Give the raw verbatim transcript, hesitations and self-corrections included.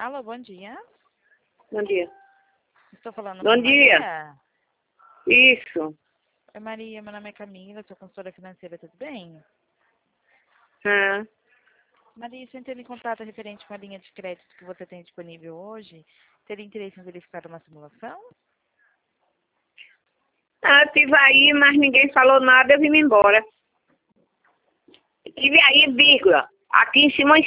Alô, bom dia. Bom dia. Estou falando Bom com dia. Maria. Isso. Oi, Maria, meu nome é Camila, sou consultora financeira, tudo bem? Ah, Maria, estou entrando em contato referente com a linha de crédito que você tem disponível hoje. Teria interesse em verificar uma simulação? ah, eu tive aí, mas ninguém falou nada, eu vim embora. Tive aí, vírgula. Aqui em cima